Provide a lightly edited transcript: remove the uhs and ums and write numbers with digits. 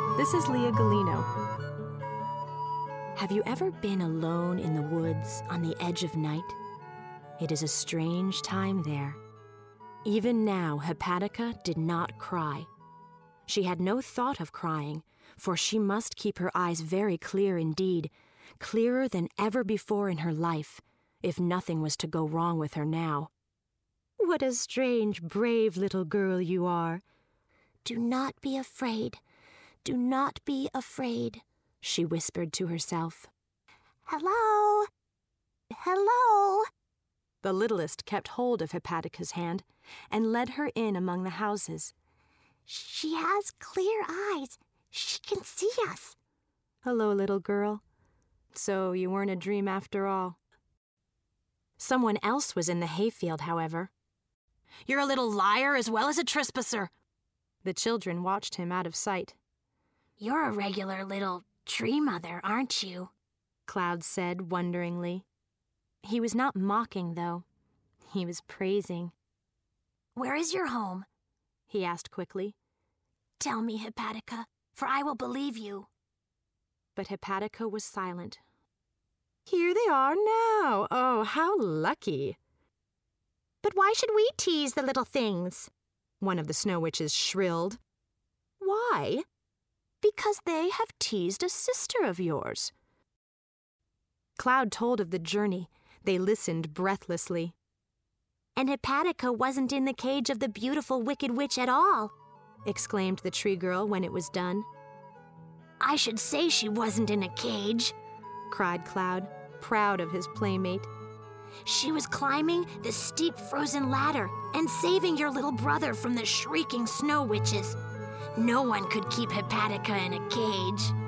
This is Leah Galino. Have you ever been alone in the woods on the edge of night? It is a strange time there. Even now, Hepatica did not cry. She had no thought of crying, for she must keep her eyes very clear indeed, clearer than ever before in her life, if nothing was to go wrong with her now. What a strange, brave little girl you are. Do not be afraid. Do not be afraid, she whispered to herself. Hello? Hello? The littlest kept hold of Hepatica's hand and led her in among the houses. She has clear eyes. She can see us. Hello, little girl. So you weren't a dream after all. Someone else was in the hayfield, however. You're a little liar as well as a trespasser. The children watched him out of sight. You're a regular little tree mother, aren't you? Cloud said wonderingly. He was not mocking, though. He was praising. Where is your home? He asked quickly. Tell me, Hepatica, for I will believe you. But Hepatica was silent. Here they are now. Oh, how lucky. But why should we tease the little things? One of the Snow Witches shrilled. Why? Because they have teased a sister of yours. Cloud told of the journey. They listened breathlessly. And Hepatica wasn't in the cage of the beautiful Wicked Witch at all, exclaimed the tree girl when it was done. I should say she wasn't in a cage, cried Cloud, proud of his playmate. She was climbing the steep frozen ladder and saving your little brother from the shrieking Snow Witches. No one could keep Hepatica in a cage.